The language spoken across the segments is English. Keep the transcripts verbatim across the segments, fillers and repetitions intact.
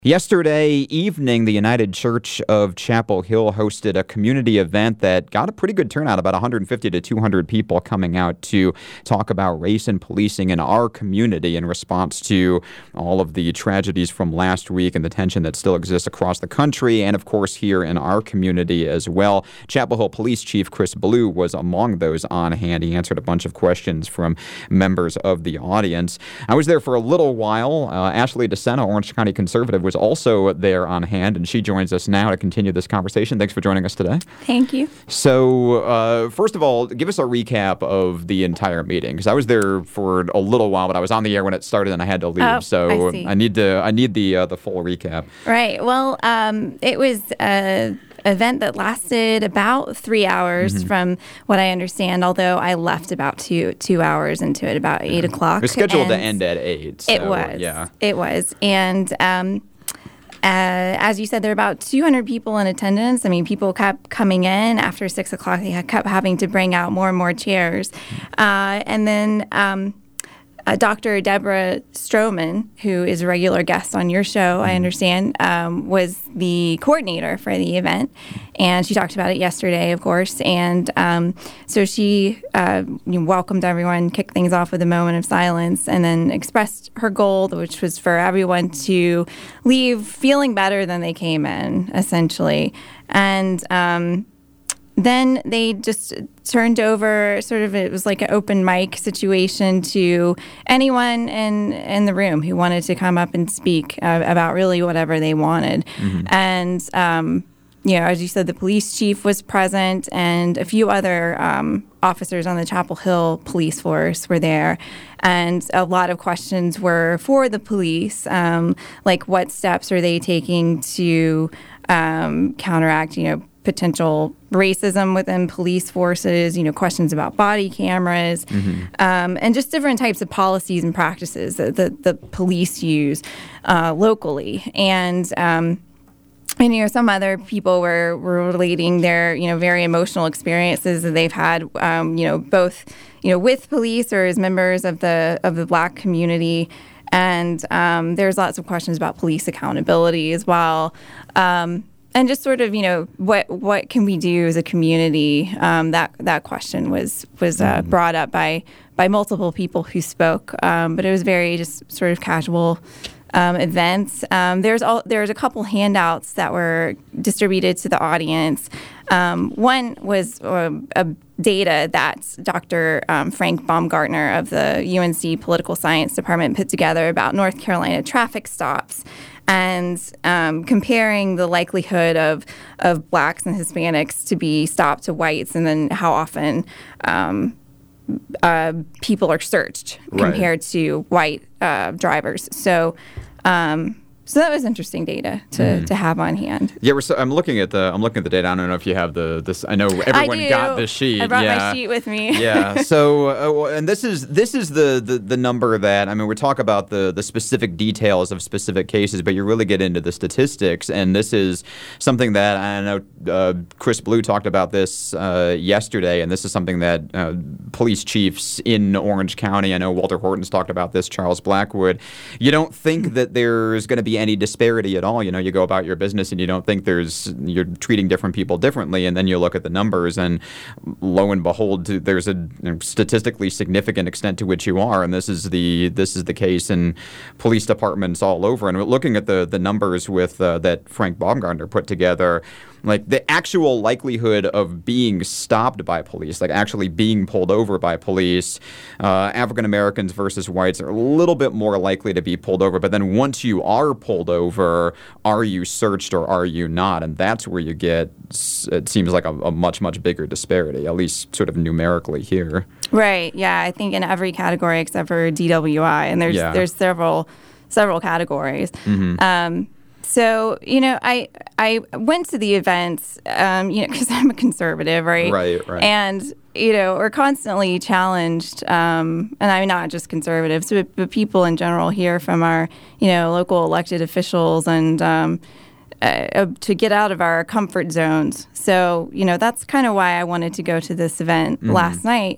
Yesterday evening, the United Church of Chapel Hill hosted a community event that got a pretty good turnout, about one hundred fifty to two hundred people coming out to talk about race and policing in our community in response to all of the tragedies from last week and the tension that still exists across the country and, of course, here in our community as well. Chapel Hill Police Chief Chris Blue was among those on hand. He answered a bunch of questions from members of the audience. I was there for a little while. Uh, Ashley DeSena, Orange County Conservative, was also there on hand, and she joins us now to continue this conversation. Thanks for joining us today. Thank you. So, uh, first of all, give us a recap of the entire meeting, because I was there for a little while, but I was on the air when it started, and I had to leave. Oh, so I see. I need to I need the uh, the full recap. Right. Well, um, it was a event that lasted about three hours, mm-hmm. from what I understand. Although I left about two two hours into it, about eight mm-hmm. o'clock. It was scheduled to end at eight. So, it was. Yeah. It was, and. Um, Uh, as you said, there were about two hundred people in attendance. I mean, people kept coming in after six o'clock. They had kept having to bring out more and more chairs. Uh, and then um, uh, Doctor Deborah Stroman, who is a regular guest on your show, I understand, um, was the coordinator for the event. And she talked about it yesterday, of course. And um, so she uh, welcomed everyone, kicked things off with a moment of silence, and then expressed her goal, which was for everyone to leave feeling better than they came in, essentially. And um, then they just turned over, sort of, it was like an open mic situation to anyone in, in the room who wanted to come up and speak uh, about really whatever they wanted. Mm-hmm. And um You know, as you said, the police chief was present, and a few other um, officers on the Chapel Hill police force were there. And a lot of questions were for the police, um, like what steps are they taking to um, counteract, you know, potential racism within police forces, you know, questions about body cameras, mm-hmm. um, and just different types of policies and practices that the, the police use uh, locally. And um And, you know, some other people were, were relating their, you know, very emotional experiences that they've had, um, you know, both, you know, with police or as members of the of the Black community. And um, there's lots of questions about police accountability as well. Um, and just sort of, you know, what what can we do as a community? Um, that that question was was uh, mm-hmm. brought up by by multiple people who spoke. Um, but it was very just sort of casual Um, events. Um, there's all, there's a couple handouts that were distributed to the audience. Um, one was uh, a data that Doctor Um, Frank Baumgartner of the U N C Political Science Department put together about North Carolina traffic stops, and um, comparing the likelihood of of Blacks and Hispanics to be stopped to whites, and then how often um, Uh, people are searched compared right. to white uh, drivers. So, um, so that was interesting data to, mm. to have on hand. Yeah, we're so, I'm looking at the I'm looking at the data. I don't know if you have the this. I know everyone I do. got the sheet. I brought yeah. my sheet with me. yeah. So, uh, and this is this is the, the the number that I mean. We talk about the the specific details of specific cases, but you really get into the statistics. And this is something that I know uh, Chris Blue talked about this uh, yesterday, and this is something that uh, police chiefs in Orange County. I know Walter Horton's talked about this. Charles Blackwood. You don't think that there's going to be any disparity at all. You know, you go about your business and you don't think there's you're treating different people differently, and then you look at the numbers, and lo and behold, there's a statistically significant extent to which you are, and this is the this is the case in police departments all over. And looking at the the numbers with uh, that Frank Baumgartner put together, like the actual likelihood of being stopped by police, like actually being pulled over by police, uh, African Americans versus whites are a little bit more likely to be pulled over. But then once you are pulled over, are you searched or are you not? And that's where you get, it seems like a, a much, much bigger disparity, at least sort of numerically here. Right. Yeah. I think in every category except for D W I, and there's yeah. there's several several categories. Mm-hmm. Um, So, you know, I I went to the events, um, you know, because I'm a conservative, right? Right, right. And, you know, we're constantly challenged, um, and I'm not just conservatives, but, but people in general here from our, you know, local elected officials, and um, uh, to get out of our comfort zones. So, you know, that's kind of why I wanted to go to this event mm-hmm. last night.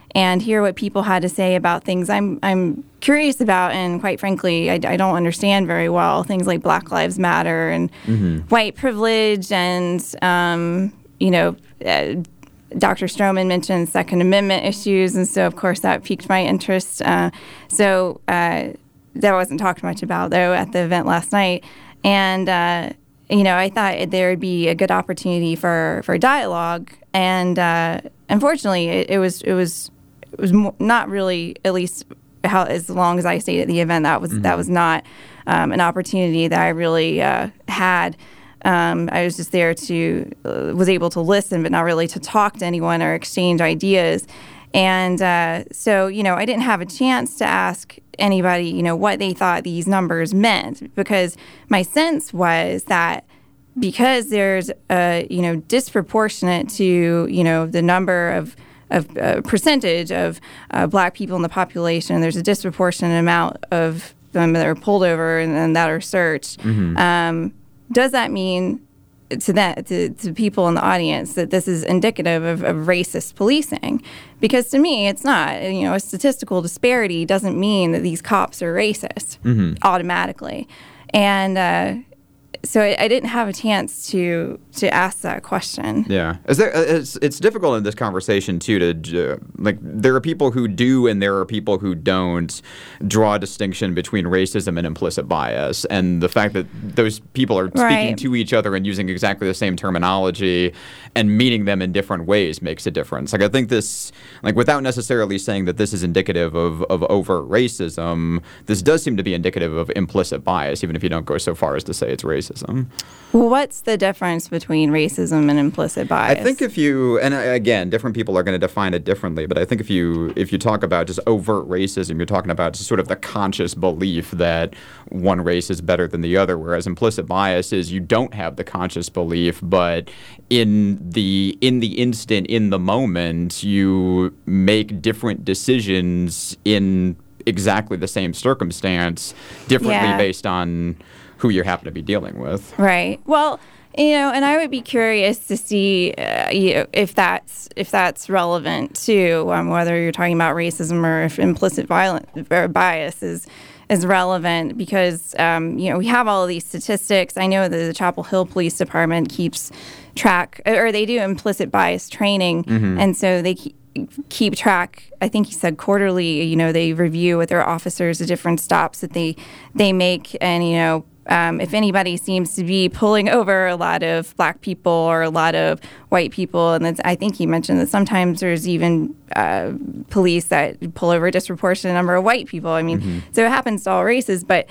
and hear what people had to say about things I'm I'm curious about, and quite frankly, I, I don't understand very well. Things like Black Lives Matter and mm-hmm. white privilege, and um, you know, uh, Doctor Stroman mentioned Second Amendment issues, and so of course that piqued my interest. Uh, so uh, that wasn't talked much about though at the event last night, and. Uh, You know, I thought there would be a good opportunity for, for dialogue, and uh, unfortunately, it, it was it was it was mo- not really, at least how as long as I stayed at the event, that was mm-hmm. that was not um, an opportunity that I really uh, had. Um, I was just there to uh, was able to listen, but not really to talk to anyone or exchange ideas. And uh, so, you know, I didn't have a chance to ask anybody, you know, what they thought these numbers meant, because my sense was that because there's a, you know, disproportionate to, you know, the number of, of uh, percentage of uh, Black people in the population, there's a disproportionate amount of them that are pulled over and, and that are searched. Mm-hmm. Um, does that mean to that to, to people in the audience that this is indicative of, of racist policing? Because to me, it's not. You know, a statistical disparity doesn't mean that these cops are racist mm-hmm. automatically. And uh, so I, I didn't have a chance to to ask that question. Yeah, is there? It's, it's difficult in this conversation too to uh, like. There are people who do, and there are people who don't draw a distinction between racism and implicit bias, and the fact that those people are speaking right. to each other and using exactly the same terminology and meaning them in different ways makes a difference. Like I think this, like without necessarily saying that this is indicative of of overt racism, this does seem to be indicative of implicit bias, even if you don't go so far as to say it's racism. Well, what's the difference between racism and implicit bias? I think if you, and again, different people are going to define it differently, but I think if you if you talk about just overt racism, you're talking about just sort of the conscious belief that one race is better than the other, whereas implicit bias is you don't have the conscious belief, but in the in the instant, in the moment, you make different decisions in exactly the same circumstance, differently yeah. based on who you happen to be dealing with. Right. Well, you know, and I would be curious to see uh, you know, if that's if that's relevant too, um, whether you're talking about racism or if implicit violent or bias is is relevant, because um, you know, we have all of these statistics. I know that the Chapel Hill Police Department keeps track, or they do implicit bias training, mm-hmm. and so they keep keep track. I think he said quarterly, you know, they review with their officers the different stops that they they make, and you know, um, if anybody seems to be pulling over a lot of Black people or a lot of white people, and that's, I think he mentioned that sometimes there's even uh, police that pull over a disproportionate number of white people. I mean, mm-hmm. so it happens to all races, but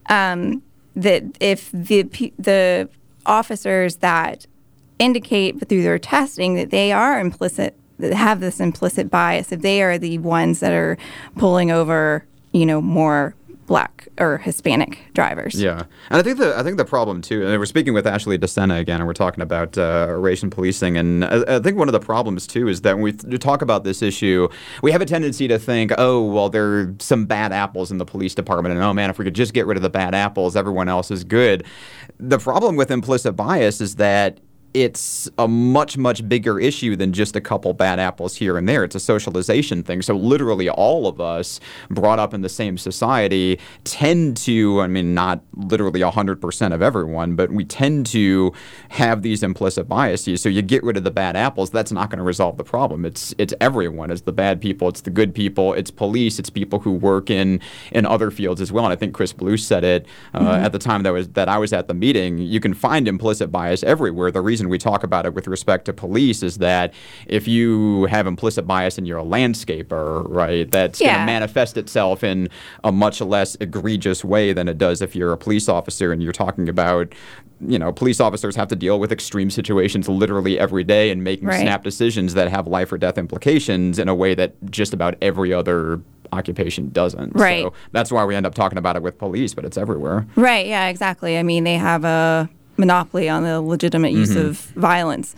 um, that if the the officers that indicate through their testing that they are implicit, that have this implicit bias, if they are the ones that are pulling over, you know, more Black or Hispanic drivers. Yeah, and I think the I think the problem too, and we're speaking with Ashley DeSena again, and we're talking about uh, race and policing, and I, I think one of the problems too is that when we th- talk about this issue, we have a tendency to think, oh, well, there are some bad apples in the police department, and oh man, if we could just get rid of the bad apples, everyone else is good. The problem with implicit bias is that it's a much, much bigger issue than just a couple bad apples here and there. It's a socialization thing. So literally all of us brought up in the same society tend to, I mean, not literally one hundred percent of everyone, but we tend to have these implicit biases. So you get rid of the bad apples, that's not going to resolve the problem. It's it's everyone. It's the bad people. It's the good people. It's police. It's people who work in, in other fields as well. And I think Chris Bluth said it uh, mm-hmm. at the time that was that I was at the meeting. You can find implicit bias everywhere. The reason we talk about it with respect to police is that if you have implicit bias and you're a landscaper, right, that's yeah. going to manifest itself in a much less egregious way than it does if you're a police officer and you're talking about, you know, police officers have to deal with extreme situations literally every day and making right. snap decisions that have life or death implications in a way that just about every other occupation doesn't. Right. So that's why we end up talking about it with police, but it's everywhere. Right, yeah, exactly. I mean, they have a monopoly on the legitimate use mm-hmm. of violence.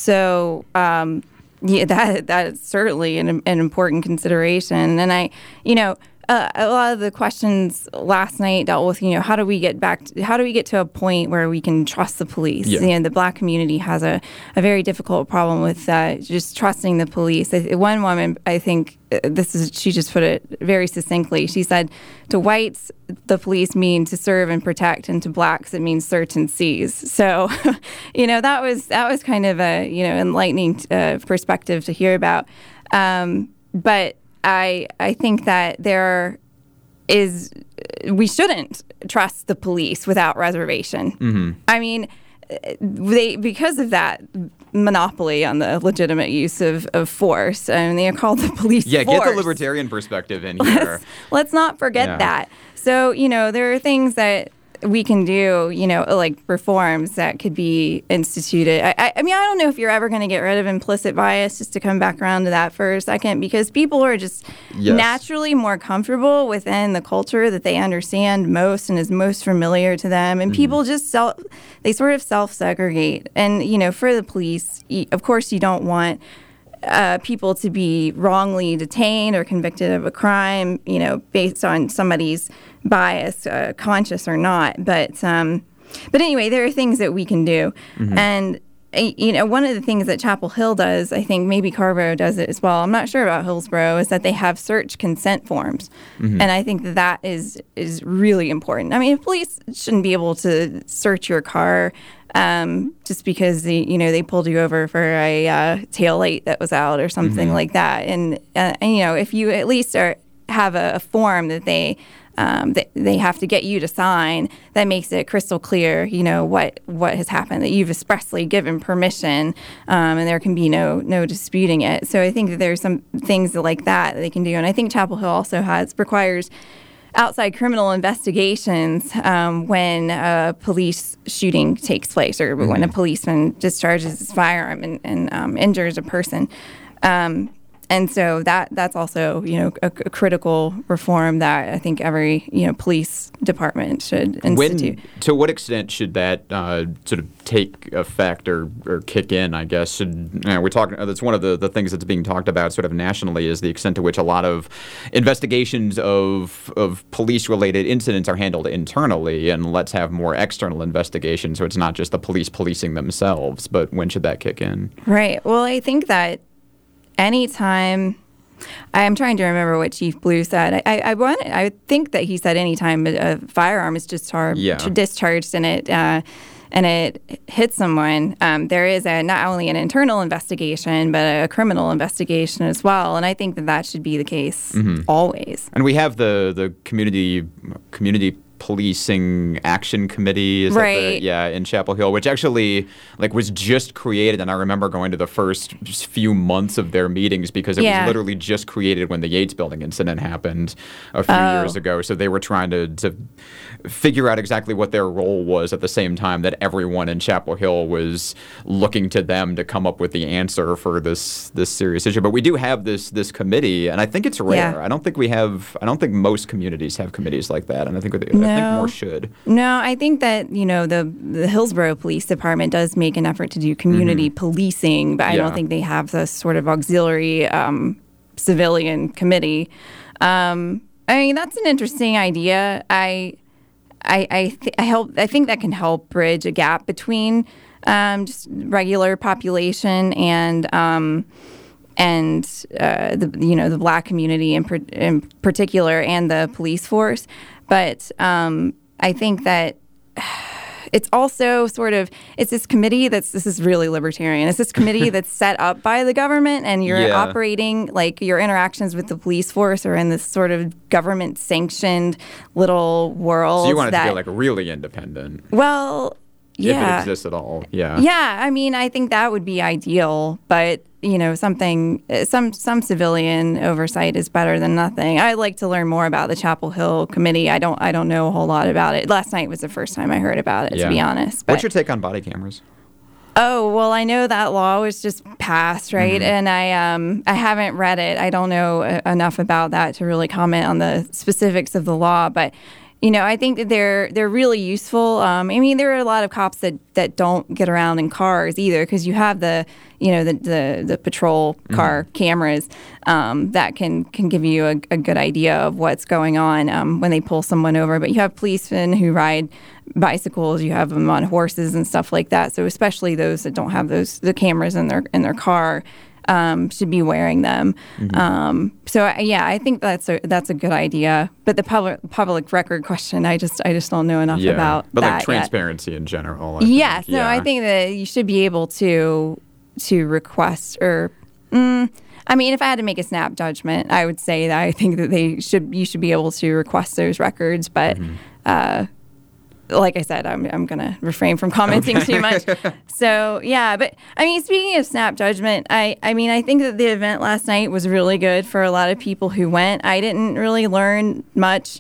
So um, yeah, that that's certainly an, an important consideration. And I, you know, uh, a lot of the questions last night dealt with, you know, how do we get back, to, how do we get to a point where we can trust the police? Yeah. You know, the Black community has a, a very difficult problem with uh, just trusting the police. One woman, I think, this is, she just put it very succinctly. She said, to whites, the police mean to serve and protect, and to blacks, it means search and seize. So, you know, that was that was kind of a, you know, enlightening uh, perspective to hear about. Um, but I I think that there is, we shouldn't trust the police without reservation. Mm-hmm. I mean, they, because of that monopoly on the legitimate use of, of force, I mean, they are called the police yeah, force. Get the libertarian perspective in here. Let's, let's not forget yeah. that. So, you know, there are things that we can do, you know, like reforms that could be instituted. I, I, I mean, I don't know if you're ever going to get rid of implicit bias, just to come back around to that for a second, because people are just yes. naturally more comfortable within the culture that they understand most and is most familiar to them. And mm-hmm. people just self, they sort of self-segregate. And, you know, for the police, of course, you don't want Uh, people to be wrongly detained or convicted of a crime, you know, based on somebody's bias, uh, conscious or not. But um, but anyway, there are things that we can do. Mm-hmm. And, uh, you know, one of the things that Chapel Hill does, I think maybe Carrboro does it as well, I'm not sure about Hillsborough, is that they have search consent forms. Mm-hmm. And I think that that is, is really important. I mean, police shouldn't be able to search your car Um, just because they, you know, they pulled you over for a uh, tail light that was out or something mm-hmm. like that, and, uh, and you know, if you at least are, have a, a form that they um, that they have to get you to sign, that makes it crystal clear, you know, what what has happened, that you've expressly given permission, um, and there can be no no disputing it. So I think that there's some things like that that they can do, and I think Chapel Hill also has requires outside criminal investigations um, when a police shooting takes place, or mm-hmm. when a policeman discharges his firearm and, and um, injures a person. Um, and so that that's also, you know, a, a critical reform that I think every, you know, police department should institute. When, to what extent should that uh, sort of take effect or, or kick in, I guess? Should, you know, we're talking, that's one of the, the things that's being talked about sort of nationally, is the extent to which a lot of investigations of of police-related incidents are handled internally, and let's have more external investigations, so it's not just the police policing themselves. But when should that kick in? Right. Well, I think that anytime, I'm trying to remember what Chief Blue said. I, I, I want, I think that he said anytime a firearm is discharged, yeah. discharged and it uh, and it hits someone, um, there is a, not only an internal investigation, but a criminal investigation as well. And I think that that should be the case mm-hmm. always. And we have the the community community. Policing Action Committee, is right. that the, yeah, in Chapel Hill, which actually like was just created, and I remember going to the first few months of their meetings because it yeah. was literally just created when the Yates Building incident happened a few oh. years ago. So they were trying to, to figure out exactly what their role was at the same time that everyone in Chapel Hill was looking to them to come up with the answer for this this serious issue. But we do have this this committee, and I think it's rare. Yeah. I don't think we have. I don't think most communities have committees like that, and I think we, No. I think more should. No, I think that, you know, the the Hillsborough Police Department does make an effort to do community mm-hmm. policing, but I yeah. don't think they have this sort of auxiliary um, civilian committee. Um, I mean, that's an interesting idea. I I I, th- I help. I think that can help bridge a gap between um, just regular population and. Um, and uh, the you know the Black community in, per- in particular, and the police force. But um, I think that it's also sort of, it's this committee that's, this is really libertarian, it's this committee that's set up by the government, and you're yeah. operating, like your interactions with the police force are in this sort of government sanctioned little world. So you want it that, to be like really independent. Well, yeah. If it exists at all, yeah. Yeah, I mean, I think that would be ideal, but you know, something, some some civilian oversight is better than nothing. I'd like to learn more about the Chapel Hill Committee. I don't, I don't know a whole lot about it. Last night was the first time I heard about it, yeah. to be honest. But, what's your take on body cameras? Oh, well, I know that law was just passed, right? Mm-hmm. And I um I haven't read it. I don't know enough about that to really comment on the specifics of the law, but you know, I think that they're they're really useful. Um, I mean, there are a lot of cops that, that don't get around in cars either, because you have the, you know, the the, the patrol car mm-hmm. cameras um, that can, can give you a, a good idea of what's going on um, when they pull someone over. But you have policemen who ride bicycles, you have them on horses and stuff like that. So especially those that don't have those the cameras in their in their car. Um, should be wearing them. Mm-hmm. Um, so yeah, I think that's a that's a good idea. But the public public record question, I just I just don't know enough yeah. about. But that like transparency yet. in general. I yes, think. no, yeah. I think that you should be able to to request or. Mm, I mean, if I had to make a snap judgment, I would say that I think that they should you should be able to request those records, but. Mm-hmm. Uh, Like I said, I'm I'm gonna refrain from commenting okay. too much. So yeah, but I mean, speaking of snap judgment, I I mean, I think that the event last night was really good for a lot of people who went. I didn't really learn much.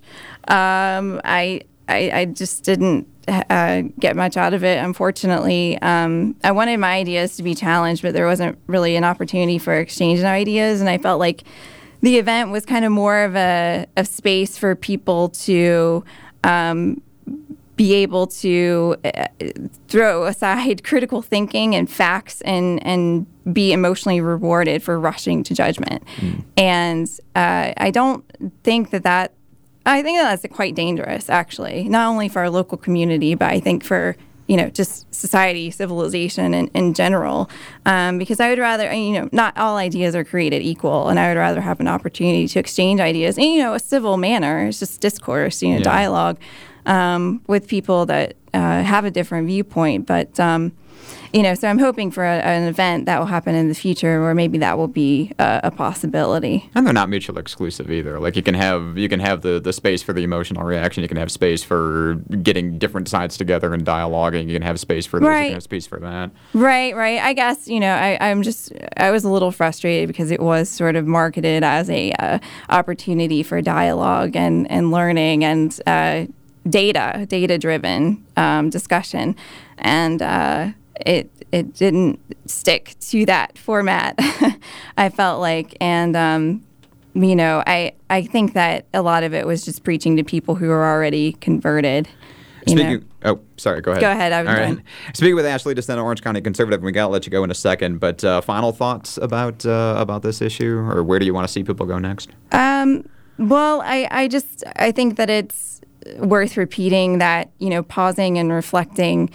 Um, I, I I just didn't uh, get much out of it, unfortunately. Um, I wanted my ideas to be challenged, but there wasn't really an opportunity for exchange of ideas, and I felt like the event was kind of more of a, a space for people to. Um, be able to uh, throw aside critical thinking and facts and, and be emotionally rewarded for rushing to judgment. Mm. And uh, I don't think that that, I think that that's quite dangerous, actually, not only for our local community, but I think for, you know, just society, civilization in, in general. Um, because I would rather, you know, not all ideas are created equal, and I would rather have an opportunity to exchange ideas in, you know, a civil manner. It's just discourse, you know, yeah. dialogue. Um, with people that uh, have a different viewpoint. But, um, you know, so I'm hoping for a, an event that will happen in the future where maybe that will be a, a possibility. And they're not mutually exclusive either. Like you can have you can have the, the space for the emotional reaction. You can have space for getting different sides together and dialoguing. You can have space for this. Right. You can have space for that. Right, right. I guess, you know, I, I'm just, I was a little frustrated because it was sort of marketed as a uh, opportunity for dialogue and, and learning and, uh, data, data-driven um, discussion, and uh, it it didn't stick to that format. I felt like, and um, you know, I I think that a lot of it was just preaching to people who are already converted. You Speaking, know. oh, sorry, go ahead. Go ahead. I was All done. right. Speaking with Ashley DeSena, Orange County Conservative, we gotta let you go in a second. But uh, final thoughts about uh, about this issue, or where do you want to see people go next? Um. Well, I I just I think that it's worth repeating that, you know, pausing and reflecting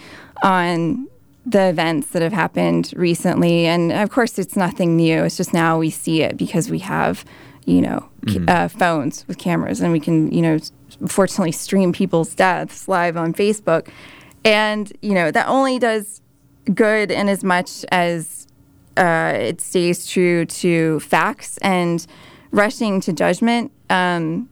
on the events that have happened recently. And of course, it's nothing new. It's just now we see it because we have, you know, mm-hmm. uh, phones with cameras, and we can, you know, fortunately stream people's deaths live on Facebook. And, you know, that only does good in as much as uh, it stays true to facts, and rushing to judgment um,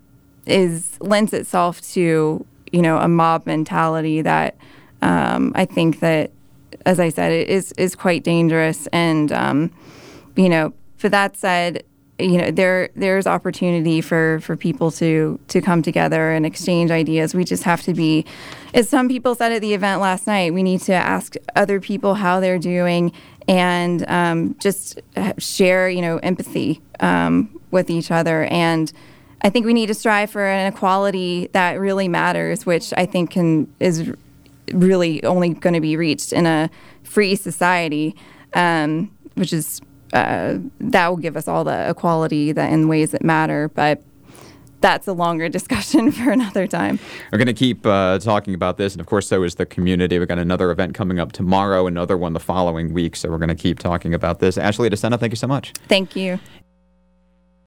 is lends itself to, you know, a mob mentality that um, I think that, as I said, it is is quite dangerous. And um, you know, for that said, you know, there there's opportunity for, for people to to come together and exchange ideas. We just have to be, as some people said at the event last night, we need to ask other people how they're doing, and um, just share, you know, empathy um, with each other. And I think we need to strive for an equality that really matters, which I think can is really only going to be reached in a free society, um, which is uh, that will give us all the equality that in ways that matter. But that's a longer discussion for another time. We're going to keep uh, talking about this, and of course, so is the community. We've got another event coming up tomorrow, another one the following week, so we're going to keep talking about this. Ashley DeSena, thank you so much. Thank you.